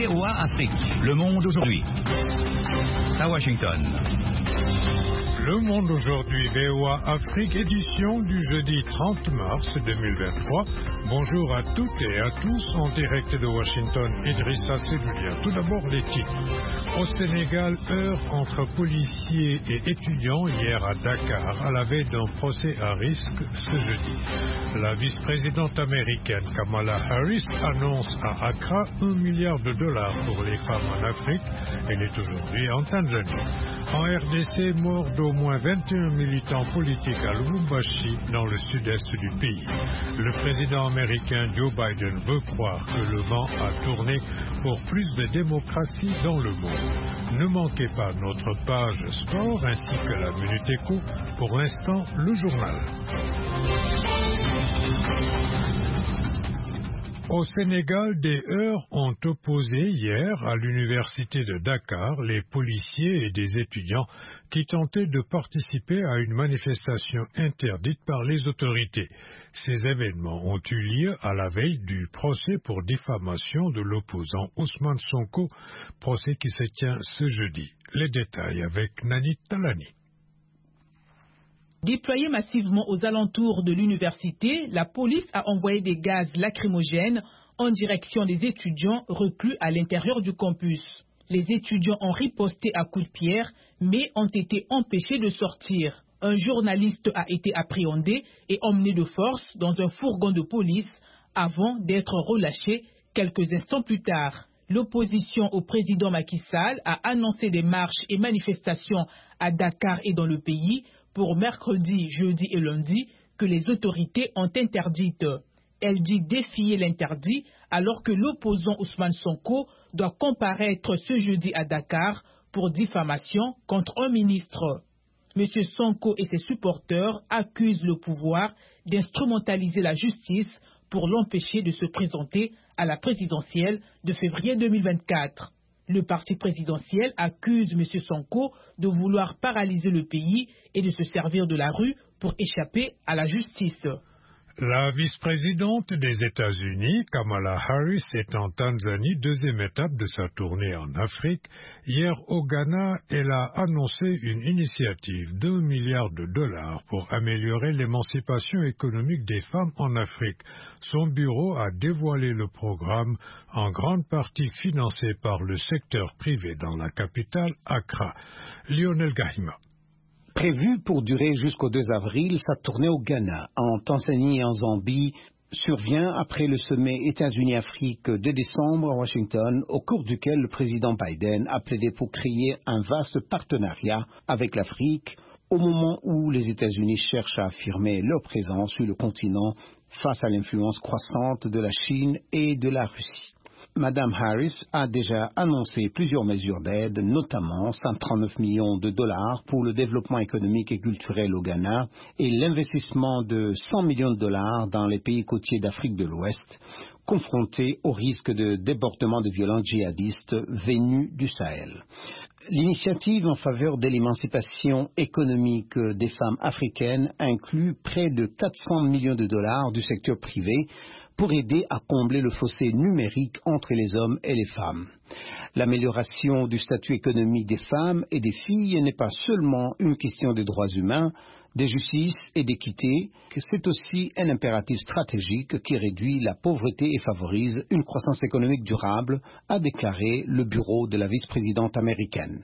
VOA Afrique. Le monde aujourd'hui. À Washington. Le monde aujourd'hui, VOA Afrique, édition du jeudi 30 mars 2023. Bonjour à toutes et à tous, en direct de Washington, Idrissa Seloulia. Tout d'abord les titres. Au Sénégal, heure entre policiers et étudiants hier à Dakar, à la veille d'un procès à risque ce jeudi. La vice-présidente américaine Kamala Harris annonce à Accra $1 milliard pour les femmes en Afrique. Elle est aujourd'hui en Tanzanie. En RDC, mort d'au moins 21 militants politiques à Lubumbashi, dans le sud-est du pays. Le président américain Joe Biden veut croire que le vent a tourné pour plus de démocratie dans le monde. Ne manquez pas notre page sport ainsi que la Minute Éco. Pour l'instant, le journal. Au Sénégal, des heurts ont opposé hier à l'université de Dakar les policiers et des étudiants qui tentaient de participer à une manifestation interdite par les autorités. Ces événements ont eu lieu à la veille du procès pour diffamation de l'opposant Ousmane Sonko, procès qui se tient ce jeudi. Les détails avec Nani Talani. Déployée massivement aux alentours de l'université, la police a envoyé des gaz lacrymogènes en direction des étudiants reclus à l'intérieur du campus. Les étudiants ont riposté à coups de pierre, mais ont été empêchés de sortir. Un journaliste a été appréhendé et emmené de force dans un fourgon de police avant d'être relâché quelques instants plus tard. L'opposition au président Macky Sall a annoncé des marches et manifestations à Dakar et dans le pays pour mercredi, jeudi et lundi que les autorités ont interdites. Elle dit défier l'interdit alors que l'opposant Ousmane Sonko doit comparaître ce jeudi à Dakar pour diffamation contre un ministre. M. Sonko et ses supporters accusent le pouvoir d'instrumentaliser la justice pour l'empêcher de se présenter à la présidentielle de février 2024. Le parti présidentiel accuse M. Sonko de vouloir paralyser le pays et de se servir de la rue pour échapper à la justice. La vice-présidente des États-Unis, Kamala Harris, est en Tanzanie, deuxième étape de sa tournée en Afrique. Hier, au Ghana, elle a annoncé une initiative d'$1 milliard pour améliorer l'émancipation économique des femmes en Afrique. Son bureau a dévoilé le programme, en grande partie financé par le secteur privé dans la capitale, Accra. Lionel Gahima. Prévue pour durer jusqu'au 2 avril, sa tournée au Ghana, en Tanzanie et en Zambie survient après le sommet États-Unis-Afrique de décembre à Washington, au cours duquel le président Biden a plaidé pour créer un vaste partenariat avec l'Afrique, au moment où les États-Unis cherchent à affirmer leur présence sur le continent face à l'influence croissante de la Chine et de la Russie. Madame Harris a déjà annoncé plusieurs mesures d'aide, notamment $139 millions pour le développement économique et culturel au Ghana et l'investissement de $100 millions dans les pays côtiers d'Afrique de l'Ouest, confrontés au risque de débordement de violents djihadistes venus du Sahel. L'initiative en faveur de l'émancipation économique des femmes africaines inclut près de $400 millions du secteur privé, pour aider à combler le fossé numérique entre les hommes et les femmes. L'amélioration du statut économique des femmes et des filles n'est pas seulement une question des droits humains, de justice et d'équité, c'est aussi un impératif stratégique qui réduit la pauvreté et favorise une croissance économique durable, a déclaré le bureau de la vice-présidente américaine.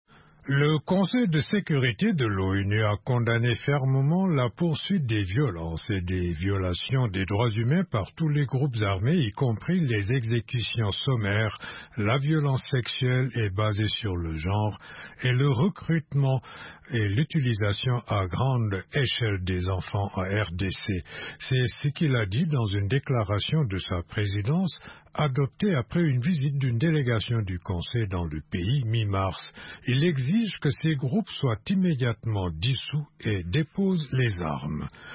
Le Conseil de sécurité de l'ONU a condamné fermement la poursuite des violences et des violations des droits humains par tous les groupes armés, y compris les exécutions sommaires, la violence sexuelle et basée sur le genre, et le recrutement et l'utilisation à grande échelle des enfants en RDC. C'est ce qu'il a dit dans une déclaration de sa présidence adoptée après une visite d'une délégation du Conseil dans le pays mi-mars. Il exige que ces groupes soient immédiatement dissous et déposent les armes.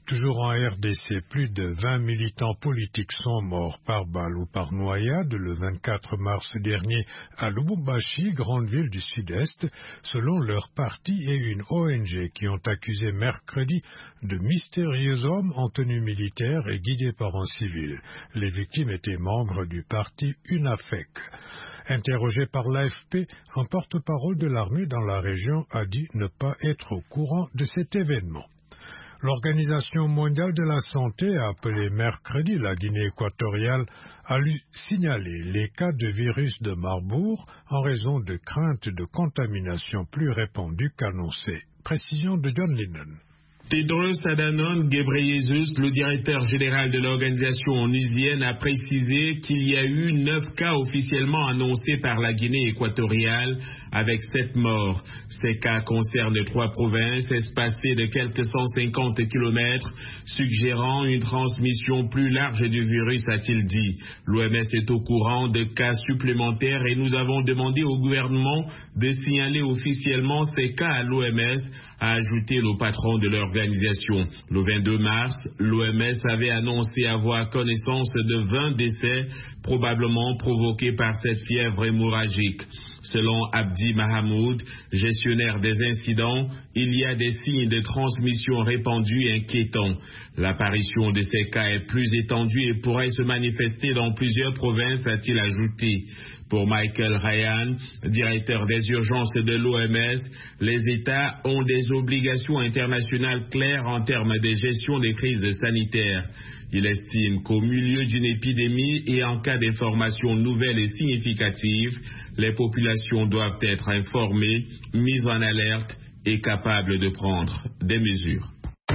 Toujours en RDC, plus de 20 militants politiques sont morts par balle ou par noyade le 24 mars dernier à Lubumbashi, grande ville du sud-est, selon leur parti et une ONG qui ont accusé mercredi de mystérieux hommes en tenue militaire et guidés par un civil. Les victimes étaient membres du parti UNAFEC. Interrogé par l'AFP, un porte-parole de l'armée dans la région a dit ne pas être au courant de cet événement. L'Organisation mondiale de la santé a appelé mercredi la Guinée équatoriale à lui signaler les cas de virus de Marburg en raison de craintes de contamination plus répandues qu'annoncées. Précision de John Lennon. Tedros Adhanom Ghebreyesus, le directeur général de l'organisation onusienne, a précisé qu'il y a eu 9 cas officiellement annoncés par la Guinée équatoriale, avec 7 morts. Ces cas concernent 3 provinces espacées de quelques 150 km, suggérant une transmission plus large du virus, a-t-il dit. L'OMS est au courant de cas supplémentaires et nous avons demandé au gouvernement de signaler officiellement ces cas à l'OMS, a ajouté le patron de l'organisation. Le 22 mars, l'OMS avait annoncé avoir connaissance de 20 décès, probablement provoqués par cette fièvre hémorragique. Selon Abdi Mahamoud, gestionnaire des incidents, il y a des signes de transmission répandus et inquiétants. L'apparition de ces cas est plus étendue et pourrait se manifester dans plusieurs provinces, a-t-il ajouté. Pour Michael Ryan, directeur des urgences de l'OMS, les États ont des obligations internationales claires en termes de gestion des crises sanitaires. Il estime qu'au milieu d'une épidémie et en cas d'informations nouvelles et significatives, les populations doivent être informées, mises en alerte et capables de prendre des mesures.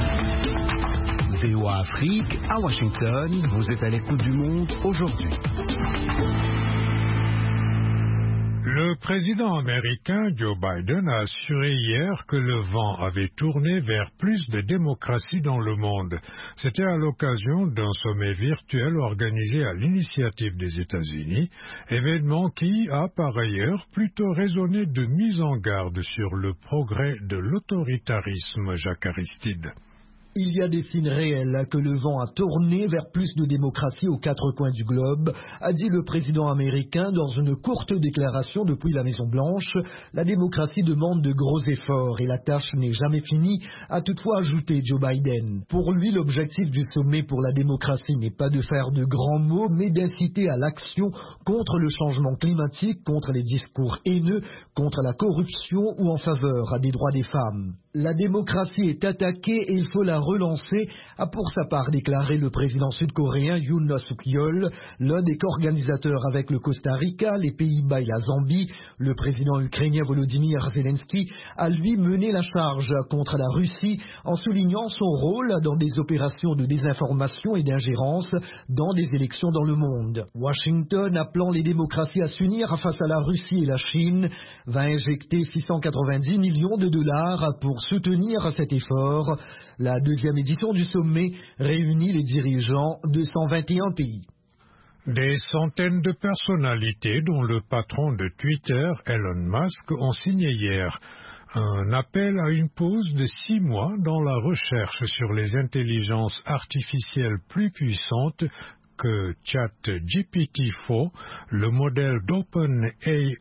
VOA Afrique, à Washington, vous êtes à l'écoute du monde aujourd'hui. Le président américain Joe Biden a assuré hier que le vent avait tourné vers plus de démocratie dans le monde. C'était à l'occasion d'un sommet virtuel organisé à l'initiative des États-Unis, événement qui a par ailleurs plutôt résonné de mise en garde sur le progrès de l'autoritarisme, Jacques Aristide. Il y a des signes réels que le vent a tourné vers plus de démocratie aux 4 coins du globe, a dit le président américain dans une courte déclaration depuis la Maison-Blanche. La démocratie demande de gros efforts et la tâche n'est jamais finie, a toutefois ajouté Joe Biden. Pour lui, l'objectif du sommet pour la démocratie n'est pas de faire de grands mots, mais d'inciter à l'action contre le changement climatique, contre les discours haineux, contre la corruption ou en faveur des droits des femmes. La démocratie est attaquée et il faut la relancer, a pour sa part déclaré le président sud-coréen Yoon Suk-yeol, l'un des co-organisateurs avec le Costa Rica, les Pays-Bas et la Zambie. Le président ukrainien Volodymyr Zelensky a lui mené la charge contre la Russie en soulignant son rôle dans des opérations de désinformation et d'ingérence dans des élections dans le monde. Washington, appelant les démocraties à s'unir face à la Russie et la Chine, va injecter 690 millions de dollars pour soutenir cet effort. La deuxième édition du sommet réunit les dirigeants de 121 pays. Des centaines de personnalités, dont le patron de Twitter, Elon Musk, ont signé hier un appel à une pause de 6 mois dans la recherche sur les intelligences artificielles plus puissantes que ChatGPT-4, le modèle d'OpenAI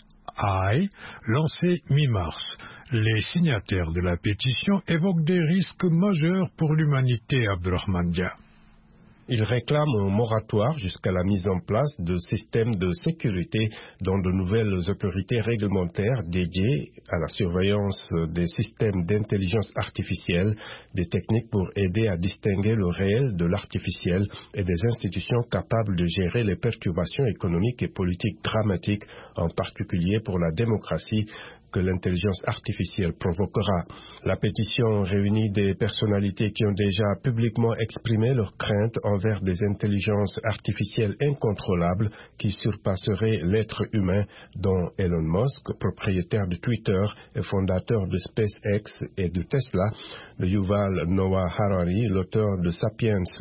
lancé mi-mars. Les signataires de la pétition évoquent des risques majeurs pour l'humanité, Abdurrahman Dia. Ils réclament un moratoire jusqu'à la mise en place de systèmes de sécurité dans de nouvelles autorités réglementaires dédiées à la surveillance des systèmes d'intelligence artificielle, des techniques pour aider à distinguer le réel de l'artificiel et des institutions capables de gérer les perturbations économiques et politiques dramatiques, en particulier pour la démocratie, que l'intelligence artificielle provoquera. La pétition réunit des personnalités qui ont déjà publiquement exprimé leurs craintes envers des intelligences artificielles incontrôlables qui surpasseraient l'être humain, dont Elon Musk, propriétaire de Twitter et fondateur de SpaceX et de Tesla, de Yuval Noah Harari, l'auteur de Sapiens,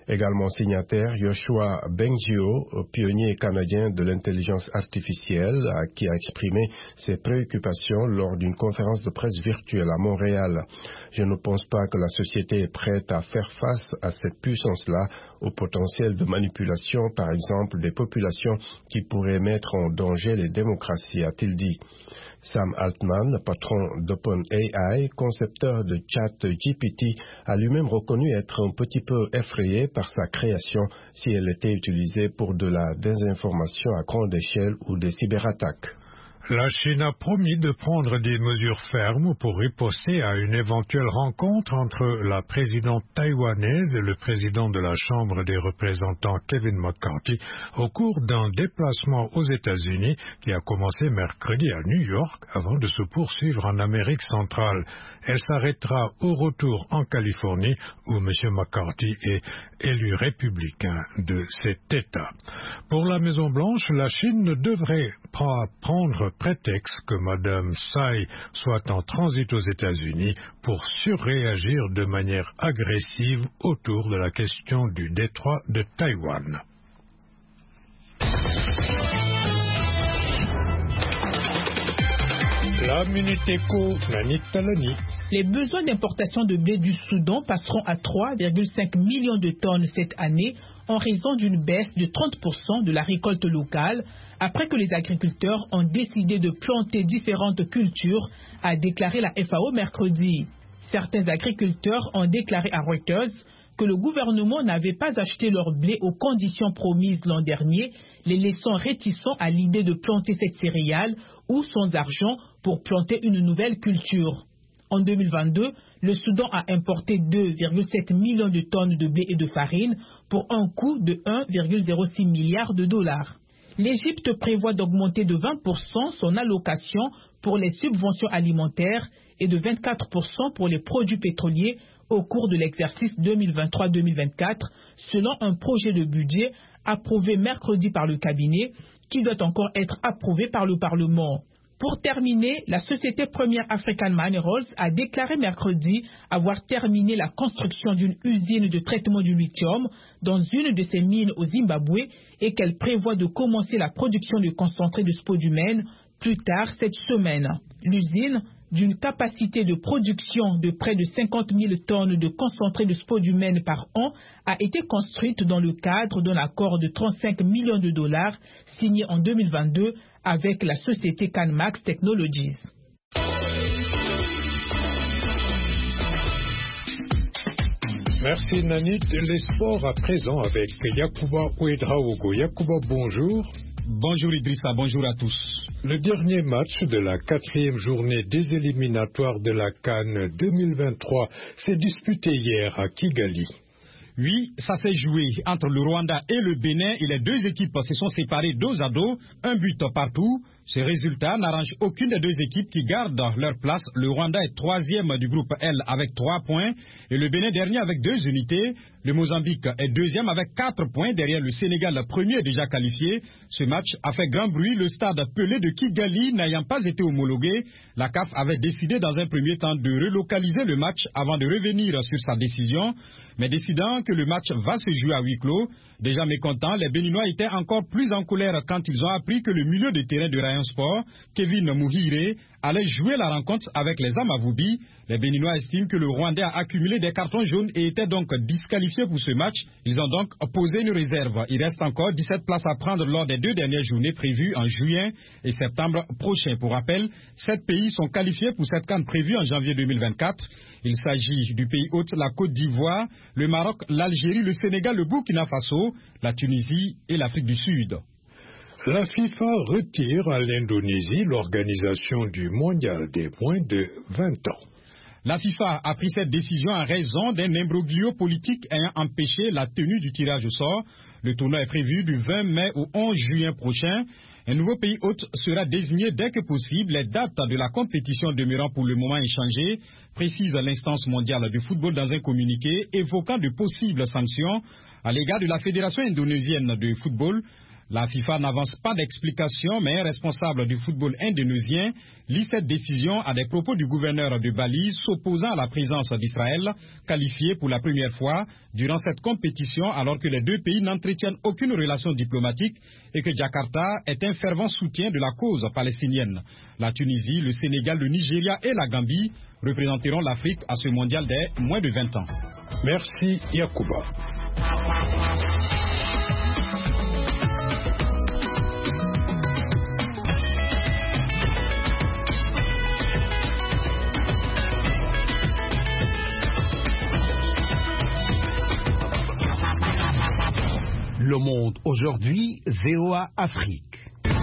Également signataire, Yoshua Bengio, pionnier canadien de l'intelligence artificielle, qui a exprimé ses préoccupations lors d'une conférence de presse virtuelle à Montréal. Je ne pense pas que la société est prête à faire face à cette puissance-là, au potentiel de manipulation, par exemple, des populations qui pourraient mettre en danger les démocraties, a-t-il dit. Sam Altman, patron d'OpenAI, concepteur de ChatGPT, a lui-même reconnu être un petit peu effrayé par sa création si elle était utilisée pour de la désinformation à grande échelle ou des cyberattaques. La Chine a promis de prendre des mesures fermes pour riposter à une éventuelle rencontre entre la présidente taïwanaise et le président de la Chambre des représentants Kevin McCarthy au cours d'un déplacement aux États-Unis qui a commencé mercredi à New York avant de se poursuivre en Amérique centrale. Elle s'arrêtera au retour en Californie où M. McCarthy est élu républicain de cet État. Pour la Maison-Blanche, la Chine ne devrait pas prendre prétexte que Mme Tsai soit en transit aux États-Unis pour surréagir de manière agressive autour de la question du détroit de Taïwan. La Minute Éco, Nanit Talani. Les besoins d'importation de blé du Soudan passeront à 3,5 millions de tonnes cette année en raison d'une baisse de 30% de la récolte locale après que les agriculteurs ont décidé de planter différentes cultures, a déclaré la FAO mercredi. Certains agriculteurs ont déclaré à Reuters que le gouvernement n'avait pas acheté leur blé aux conditions promises l'an dernier, les laissant réticents à l'idée de planter cette céréale ou sans argent pour planter une nouvelle culture. En 2022, le Soudan a importé 2,7 millions de tonnes de blé et de farine pour un coût de 1,06 milliard de dollars. L'Égypte prévoit d'augmenter de 20% son allocation pour les subventions alimentaires et de 24% pour les produits pétroliers au cours de l'exercice 2023-2024, selon un projet de budget approuvé mercredi par le cabinet, qui doit encore être approuvé par le Parlement. Pour terminer, la société Premier African Minerals a déclaré mercredi avoir terminé la construction d'une usine de traitement du lithium dans une de ses mines au Zimbabwe et qu'elle prévoit de commencer la production de concentré de spodumène plus tard cette semaine. L'usine, d'une capacité de production de près de 50 000 tonnes de concentré de spodumène par an, a été construite dans le cadre d'un accord de 35 millions de dollars signé en 2022 avec la société Canmax Technologies. Merci Nanit. Les sports à présent avec Yacouba Ouedraogo. Yacouba, bonjour. Bonjour Idrissa, bonjour à tous. Le dernier match de la 4e journée des éliminatoires de la CAN 2023 s'est disputé hier à Kigali. Oui, ça s'est joué entre le Rwanda et le Bénin et les deux équipes se sont séparées dos à dos, un but partout. Ce résultat n'arrange aucune des deux équipes qui gardent leur place. Le Rwanda est 3e du groupe L avec 3 points et le Bénin dernier avec 2 unités. Le Mozambique est 2e avec 4 points derrière le Sénégal, premier déjà qualifié. Ce match a fait grand bruit, le stade Pelé de Kigali n'ayant pas été homologué. La CAF avait décidé dans un premier temps de relocaliser le match avant de revenir sur sa décision. Mais décidant que le match va se jouer à huis clos, déjà mécontents, les Béninois étaient encore plus en colère quand ils ont appris que le milieu de terrain de Rayon Sport, Kevin Muhire, allait jouer la rencontre avec les Amavoubi. Les Béninois estiment que le Rwandais a accumulé des cartons jaunes et était donc disqualifié pour ce match. Ils ont donc posé une réserve. Il reste encore 17 places à prendre lors des 2 dernières journées prévues en juin et septembre prochain. Pour rappel, 7 pays sont qualifiés pour cette CAN prévue en janvier 2024. Il s'agit du pays hôte, la Côte d'Ivoire, le Maroc, l'Algérie, le Sénégal, le Burkina Faso, la Tunisie et l'Afrique du Sud. La FIFA retire à l'Indonésie l'organisation du mondial des moins de 20 ans. La FIFA a pris cette décision en raison d'un imbroglio politique ayant empêché la tenue du tirage au sort. Le tournoi est prévu du 20 mai au 11 juin prochain. Un nouveau pays hôte sera désigné dès que possible. Les dates de la compétition demeurant pour le moment inchangées, précise l'instance mondiale du football dans un communiqué évoquant de possibles sanctions à l'égard de la Fédération indonésienne de football. La FIFA n'avance pas d'explication, mais un responsable du football indonésien lie cette décision à des propos du gouverneur de Bali s'opposant à la présence d'Israël, qualifié pour la première fois durant cette compétition alors que les deux pays n'entretiennent aucune relation diplomatique et que Jakarta est un fervent soutien de la cause palestinienne. La Tunisie, le Sénégal, le Nigeria et la Gambie représenteront l'Afrique à ce mondial des moins de 20 ans. Merci Yacouba. Le Monde aujourd'hui, VOA Afrique.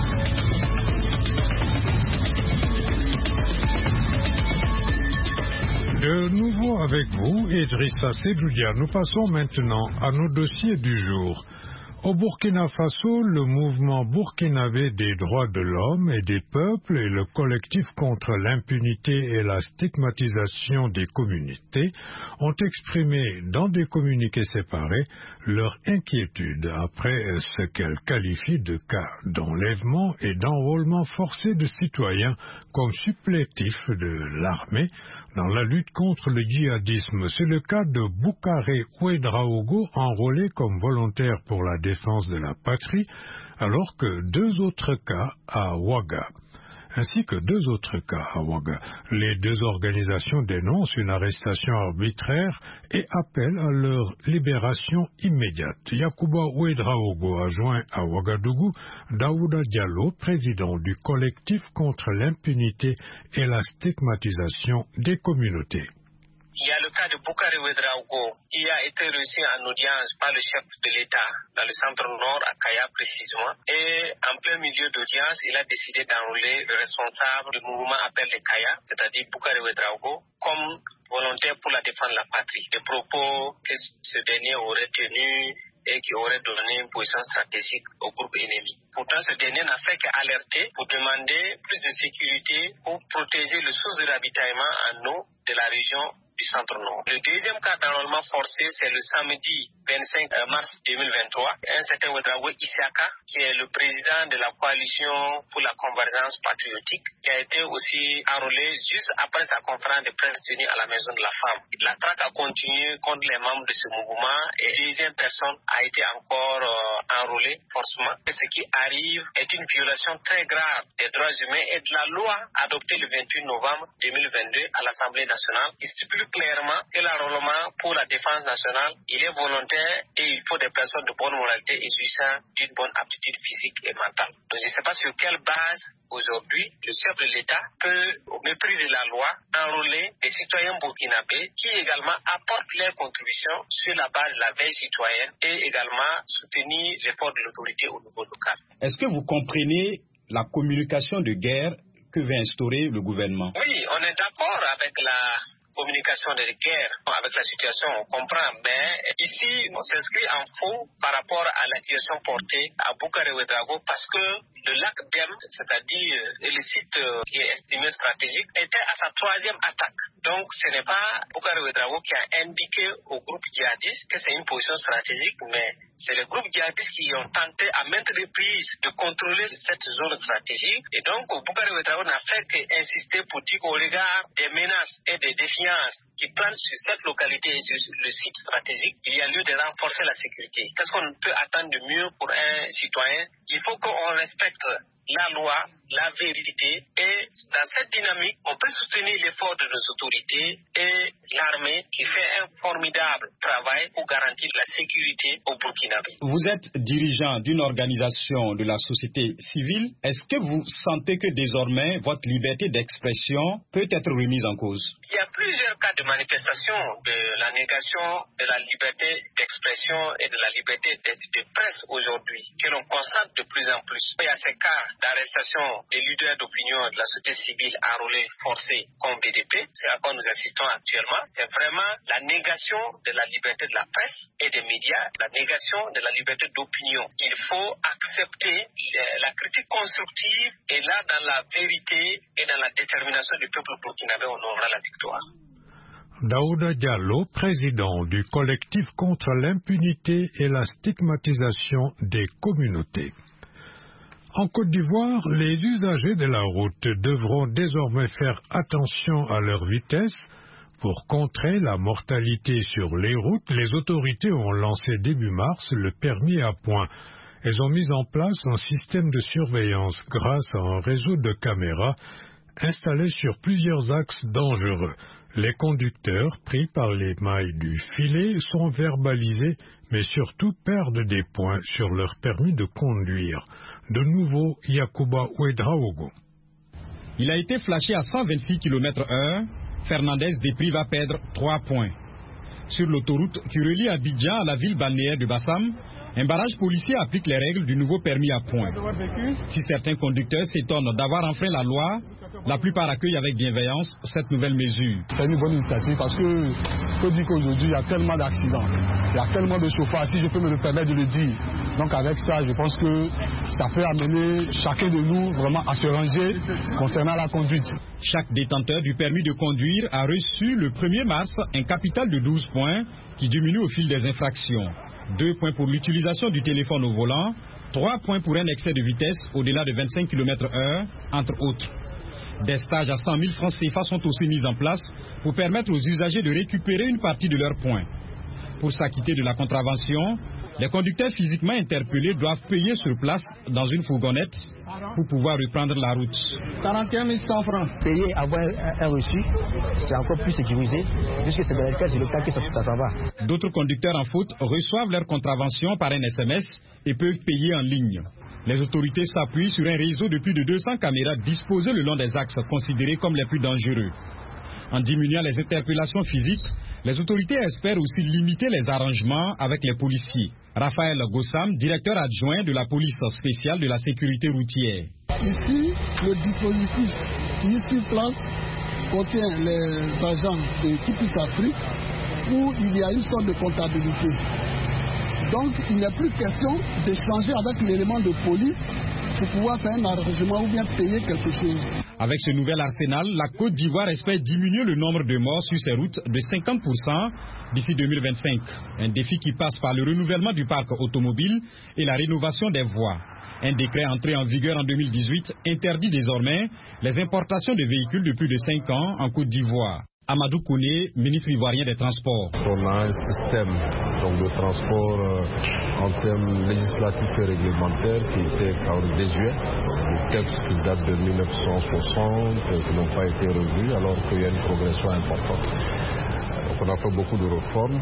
De nouveau avec vous, Idrissa Seydoudia. Nous passons maintenant à nos dossiers du jour. Au Burkina Faso, le mouvement burkinabé des droits de l'homme et des peuples et le collectif contre l'impunité et la stigmatisation des communautés ont exprimé dans des communiqués séparés leur inquiétude après ce qu'elles qualifient de cas d'enlèvement et d'enrôlement forcé de citoyens comme supplétifs de l'armée dans la lutte contre le djihadisme. C'est le cas de Boukaré Ouedraogo, enrôlé comme volontaire pour la défense de la patrie, alors que deux autres cas à Ouaga. Les deux organisations dénoncent une arrestation arbitraire et appellent à leur libération immédiate. Yacouba Ouedraogo a joint à Ouagadougou Daouda Diallo, président du collectif contre l'impunité et la stigmatisation des communautés. Il y a le cas de Boukaré Ouedraogo qui a été reçu en audience par le chef de l'État dans le centre-nord à Kaya précisément. Et en plein milieu d'audience, il a décidé d'enrôler le responsable du mouvement Appel de Kaya, c'est-à-dire Boukaré Ouedraogo, comme volontaire pour la défense de la patrie. Des propos que ce dernier aurait tenus et qui aurait donné une position stratégique au groupe ennemi. Pourtant, ce dernier n'a fait qu'alerter pour demander plus de sécurité pour protéger les sources de ravitaillement en eau de la région du centre-nord. Le deuxième cas d'enrôlement forcé, c'est le samedi 25 mars 2023. Un certain Ouedraogo Isiaka, qui est le président de la coalition pour la convergence patriotique, qui a été aussi enrôlé juste après sa conférence de presse tenue à la Maison de la Femme. La traque a continué contre les membres de ce mouvement et une deuxième personne a été encore enrôlée forcément. Et ce qui arrive est une violation très grave des droits humains et de la loi adoptée le 28 novembre 2022 à l'Assemblée nationale qui stipule clairement que l'enrôlement pour la défense nationale, il est volontaire et il faut des personnes de bonne moralité et jouissant d'une bonne aptitude physique et mentale. Donc je ne sais pas sur quelle base aujourd'hui le chef de l'État peut, au mépris de la loi, enrôler des citoyens burkinabés qui également apportent leur contribution sur la base de la veille citoyenne et également soutenir l'effort de l'autorité au niveau local. Est-ce que vous comprenez la communication de guerre que veut instaurer le gouvernement? Oui, on est d'accord avec la communication de guerre, avec la situation, on comprend, mais ici, on s'inscrit en faux par rapport à l'accusation portée à Boukaré Ouedraogo parce que le lac Dem, c'est-à-dire le site qui est estimé stratégique, était à sa troisième attaque. Donc, ce n'est pas Boukaré Ouedraogo qui a indiqué au groupe djihadiste que c'est une position stratégique, mais c'est les groupes djihadistes qui ont tenté à maintes reprises de contrôler cette zone stratégique. Et donc, Boukaré Ouedraogo n'a fait qu'insister pour dire qu'au regard des menaces et des défiances qui planent sur cette localité et sur le site stratégique, il y a lieu de renforcer la sécurité. Qu'est-ce qu'on peut attendre de mieux pour un citoyen? Il faut qu'on respecte la loi, la vérité, et dans cette dynamique, on peut soutenir l'effort de nos autorités et l'armée qui fait un formidable travail pour garantir la sécurité au Burkinabé. Vous êtes dirigeant d'une organisation de la société civile. Est-ce que vous sentez que désormais votre liberté d'expression peut être remise en cause? Il y a plusieurs cas de manifestation de la négation de la liberté d'expression et de la liberté de presse aujourd'hui que l'on constate de plus en plus. Il y a ces cas d'arrestation des leaders d'opinion de la société civile enrôlés, forcés comme BDP, c'est à quoi nous assistons actuellement. C'est vraiment la négation de la liberté de la presse et des médias, la négation de la liberté d'opinion. Il faut accepter la critique constructive et là, dans la vérité et dans la détermination du peuple burkinabé, on aura la victoire. Daouda Diallo, président du collectif contre l'impunité et la stigmatisation des communautés. En Côte d'Ivoire, les usagers de la route devront désormais faire attention à leur vitesse. Pour contrer la mortalité sur les routes, les autorités ont lancé début mars le permis à points. Elles ont mis en place un système de surveillance grâce à un réseau de caméras installé sur plusieurs axes dangereux. Les conducteurs, pris par les mailles du filet, sont verbalisés, mais surtout perdent des points sur leur permis de conduire. De nouveau, Yacouba Ouedraogo. Il a été flashé à 126 km/h. Fernandez Desprez va perdre 3 points. Sur l'autoroute qui relie Abidjan à la ville balnéaire de Bassam, un barrage policier applique les règles du nouveau permis à points. Si certains conducteurs s'étonnent d'avoir enfreint la loi, la plupart accueillent avec bienveillance cette nouvelle mesure. C'est une bonne initiative parce que je peux dire qu'aujourd'hui il y a tellement d'accidents, il y a tellement de chauffeurs, si je peux me le permettre de le dire. Donc avec ça, je pense que ça peut amener chacun de nous vraiment à se ranger concernant la conduite. Chaque détenteur du permis de conduire a reçu le 1er mars un capital de 12 points qui diminue au fil des infractions. 2 points pour l'utilisation du téléphone au volant, 3 points pour un excès de vitesse au-delà de 25 km/h, entre autres. Des stages à 100 000 francs CFA sont aussi mis en place pour permettre aux usagers de récupérer une partie de leurs points. Pour s'acquitter de la contravention, les conducteurs physiquement interpellés doivent payer sur place dans une fourgonnette pour pouvoir reprendre la route. 41 100 francs. Payer, avoir un reçu, c'est encore plus sécurisé, puisque c'est dans le cas du local que ça va. D'autres conducteurs en faute reçoivent leur contravention par un SMS et peuvent payer en ligne. Les autorités s'appuient sur un réseau de plus de 200 caméras disposées le long des axes considérés comme les plus dangereux. En diminuant les interpellations physiques, les autorités espèrent aussi limiter les arrangements avec les policiers. Raphaël Gossam, directeur adjoint de la police spéciale de la sécurité routière. Ici, le dispositif mis sur place contient les agents de toute l'Afrique où il y a une sorte de comptabilité. Donc, il n'est plus question d'échanger avec l'élément de police pour pouvoir faire un arrangement ou bien payer quelque chose. Avec ce nouvel arsenal, la Côte d'Ivoire espère diminuer le nombre de morts sur ses routes de 50% d'ici 2025. Un défi qui passe par le renouvellement du parc automobile et la rénovation des voies. Un décret entré en vigueur en 2018 interdit désormais les importations de véhicules de plus de 5 ans en Côte d'Ivoire. Amadou Kouné, ministre ivoirien des Transports. On a un système donc, de transport en termes législatifs et réglementaires qui était désuet. Des textes qui datent de 1960, qui n'ont pas été revus, alors qu'il y a une progression importante. Donc on a fait beaucoup de réformes.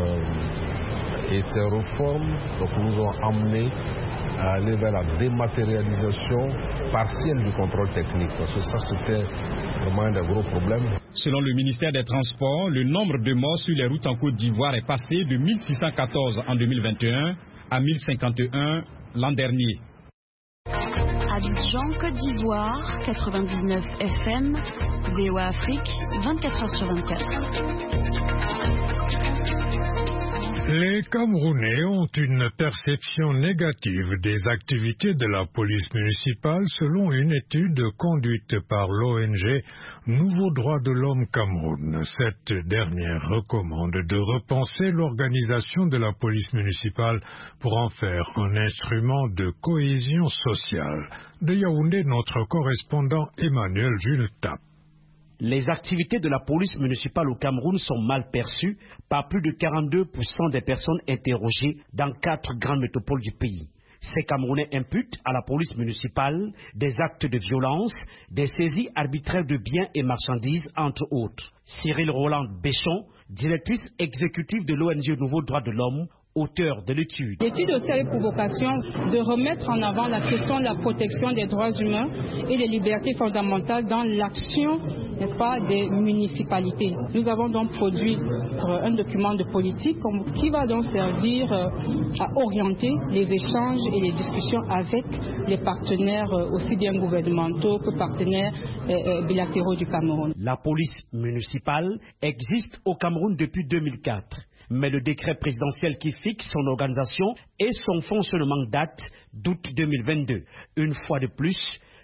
Et ces réformes donc, nous ont amenés à aller vers la dématérialisation partielle du contrôle technique. Parce que ça, c'était vraiment un des gros problèmes. Selon le ministère des Transports, le nombre de morts sur les routes en Côte d'Ivoire est passé de 1614 en 2021 à 1051 l'an dernier. Abidjan, Côte d'Ivoire, 99 FM, VOA Afrique, 24h/24. Les Camerounais ont une perception négative des activités de la police municipale selon une étude conduite par l'ONG Nouveau Droit de l'Homme Cameroun. Cette dernière recommande de repenser l'organisation de la police municipale pour en faire un instrument de cohésion sociale. De Yaoundé, notre correspondant Emmanuel Jules Tap. Les activités de la police municipale au Cameroun sont mal perçues par plus de 42% des personnes interrogées dans 4 grandes métropoles du pays. Ces Camerounais imputent à la police municipale des actes de violence, des saisies arbitraires de biens et marchandises, entre autres. Cyril Roland Béchon, directrice exécutive de l'ONG Nouveau Droit de l'Homme, auteur de l'étude. L'étude aussi a pour vocation de remettre en avant la question de la protection des droits humains et des libertés fondamentales dans l'action, n'est-ce pas, des municipalités. Nous avons donc produit un document de politique qui va donc servir à orienter les échanges et les discussions avec les partenaires aussi bien gouvernementaux que partenaires bilatéraux du Cameroun. La police municipale existe au Cameroun depuis 2004. Mais le décret présidentiel qui fixe son organisation et son fonctionnement date d'août 2022. Une fois de plus,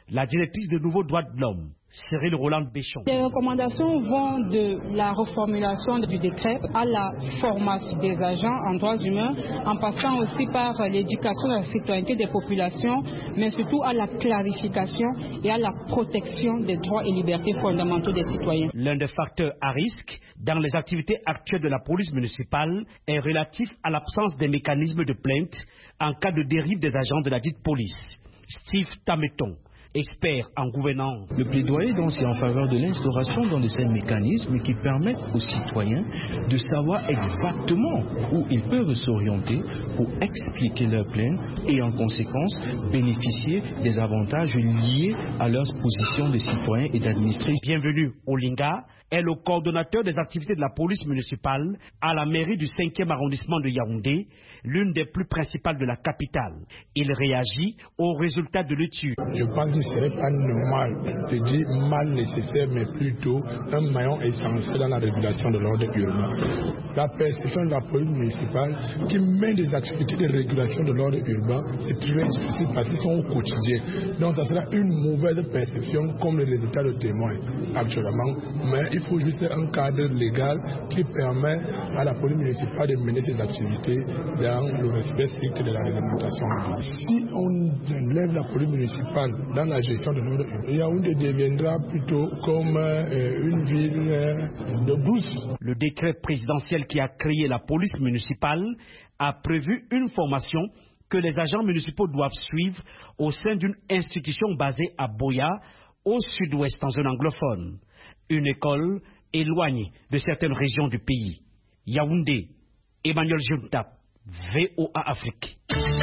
la directrice de Nouveaux Droits de l'Homme, Cyril Roland Béchon. Les recommandations vont de la reformulation du décret à la formation des agents en droits humains, en passant aussi par l'éducation de la citoyenneté des populations, mais surtout à la clarification et à la protection des droits et libertés fondamentaux des citoyens. L'un des facteurs à risque dans les activités actuelles de la police municipale est relatif à l'absence des mécanismes de plainte en cas de dérive des agents de la dite police. Steve Tameton, expert en gouvernance. Le plaidoyer donc c'est en faveur de l'instauration de ces mécanismes qui permettent aux citoyens de savoir exactement où ils peuvent s'orienter pour expliquer leurs plaintes et en conséquence bénéficier des avantages liés à leur position de citoyens et d'administrés. Bienvenue Olinga est le coordonnateur des activités de la police municipale à la mairie du 5e arrondissement de Yaoundé, l'une des plus principales de la capitale. Il réagit aux résultats de l'étude. Je pense que ce n'est pas normal de dire mal nécessaire, mais plutôt un maillon essentiel dans la régulation de l'ordre urbain. La perception de la police municipale qui mène des activités de régulation de l'ordre urbain, c'est très difficile parce qu'ils sont au quotidien. Donc ça sera une mauvaise perception comme le résultat de témoin actuellement. Mais il faut juste un cadre légal qui permet à la police municipale de mener ses activités dans le respect strict de la réglementation. Si on enlève la police municipale dans la gestion de l'ordre urbain, Yaoundé deviendra plutôt comme une ville de brousse. Le décret présidentiel qui a créé la police municipale a prévu une formation que les agents municipaux doivent suivre au sein d'une institution basée à Boya, au sud-ouest, en zone anglophone. Une école éloignée de certaines régions du pays. Yaoundé, Emmanuel Juntap, VOA Afrique.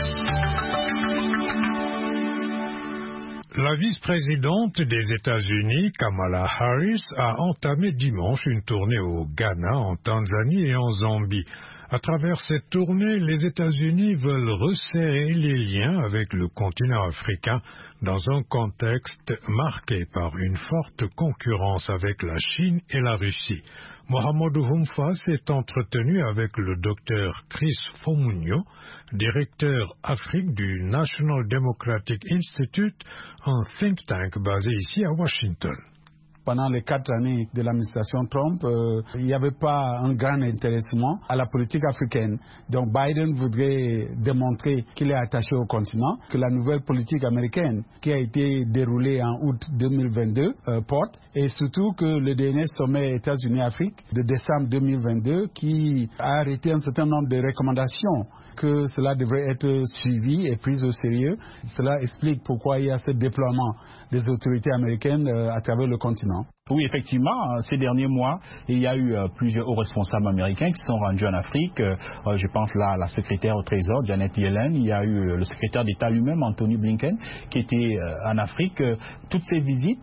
La vice-présidente des États-Unis, Kamala Harris, a entamé dimanche une tournée au Ghana, en Tanzanie et en Zambie. À travers cette tournée, les États-Unis veulent resserrer les liens avec le continent africain dans un contexte marqué par une forte concurrence avec la Chine et la Russie. Mohamedou Humfa s'est entretenu avec le docteur Chris Fomunyo, directeur Afrique du National Democratic Institute, un think tank basé ici à Washington. Pendant les 4 années de l'administration Trump, il n'y avait pas un grand intéressement à la politique africaine. Donc Biden voudrait démontrer qu'il est attaché au continent, que la nouvelle politique américaine qui a été déroulée en août 2022 porte, et surtout que le dernier sommet États-Unis-Afrique de décembre 2022 qui a arrêté un certain nombre de recommandations que cela devrait être suivi et pris au sérieux. Cela explique pourquoi il y a ce déploiement des autorités américaines à travers le continent. Oui, effectivement, ces derniers mois, il y a eu plusieurs hauts responsables américains qui sont rendus en Afrique. Je pense là à la secrétaire au Trésor, Janet Yellen. Il y a eu le secrétaire d'État lui-même, Anthony Blinken, qui était en Afrique. Toutes ces visites,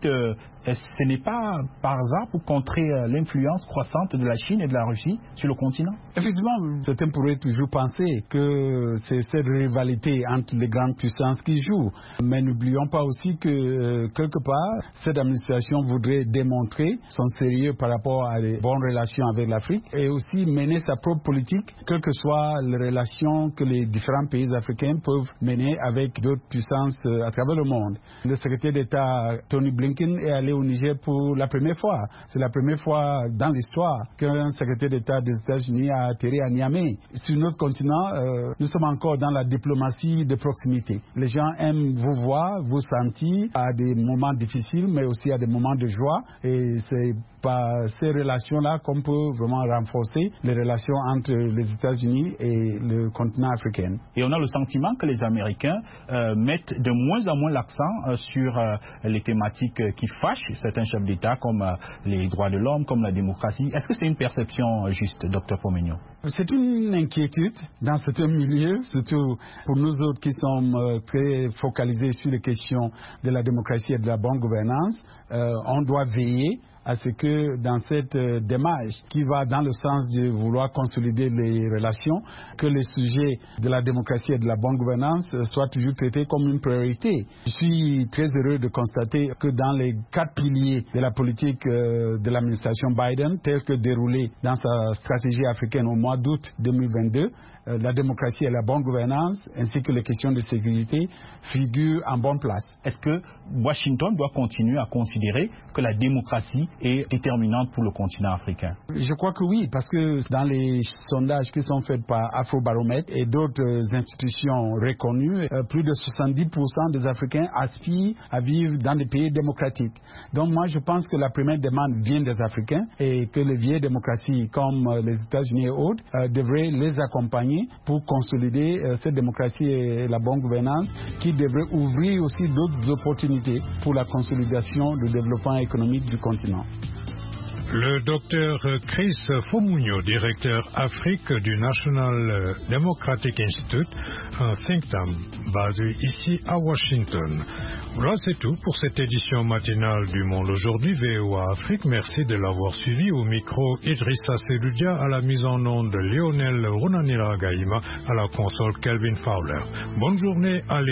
ce n'est pas par hasard pour contrer l'influence croissante de la Chine et de la Russie sur le continent? Effectivement, certains pourraient toujours penser que c'est cette rivalité entre les grandes puissances qui joue. Mais n'oublions pas aussi que, quelque part, cette administration voudrait démontrer son sérieux par rapport à des bonnes relations avec l'Afrique et aussi mener sa propre politique, quelles que soient les relations que les différents pays africains peuvent mener avec d'autres puissances à travers le monde. Le secrétaire d'État Tony Blinken est allé au Niger pour la première fois. C'est la première fois dans l'histoire qu'un secrétaire d'État des États-Unis a atterri à Niamey. Sur notre continent, nous sommes encore dans la diplomatie de proximité. Les gens aiment vous voir, vous sentir à des moments difficiles, mais aussi à des moments de joie. Et c'est par ces relations-là qu'on peut vraiment renforcer les relations entre les États-Unis et le continent africain. Et on a le sentiment que les Américains mettent de moins en moins l'accent sur les thématiques qui fâchent certains chefs d'État comme les droits de l'homme, comme la démocratie. Est-ce que c'est une perception juste, Dr. Fomenyo? C'est une inquiétude dans certains milieux, surtout pour nous autres qui sommes très focalisés sur les questions de la démocratie et de la bonne gouvernance. On doit veiller à ce que dans cette démarche qui va dans le sens de vouloir consolider les relations, que les sujets de la démocratie et de la bonne gouvernance soient toujours traités comme une priorité. Je suis très heureux de constater que dans les 4 piliers de la politique de l'administration Biden, tels que déroulés dans sa stratégie africaine au mois d'août 2022, la démocratie et la bonne gouvernance, ainsi que les questions de sécurité, figurent en bonne place. Est-ce que Washington doit continuer à considérer que la démocratie est déterminante pour le continent africain? Je crois que oui, parce que dans les sondages qui sont faits par Afrobaromètre et d'autres institutions reconnues, plus de 70% des Africains aspirent à vivre dans des pays démocratiques. Donc moi, je pense que la première demande vient des Africains et que les vieilles démocraties comme les États-Unis et autres devraient les accompagner pour consolider cette démocratie et la bonne gouvernance qui devrait ouvrir aussi d'autres opportunités pour la consolidation du développement économique du continent. Le docteur Chris Fomunyo, directeur Afrique du National Democratic Institute, un think tank basé ici à Washington. Voilà, c'est tout pour cette édition matinale du Monde aujourd'hui, VOA Afrique. Merci de l'avoir suivi. Au micro, Idrissa Seloudia, à la mise en onde de Lionel Runanira Gaïma, à la console Kelvin Fowler. Bonne journée à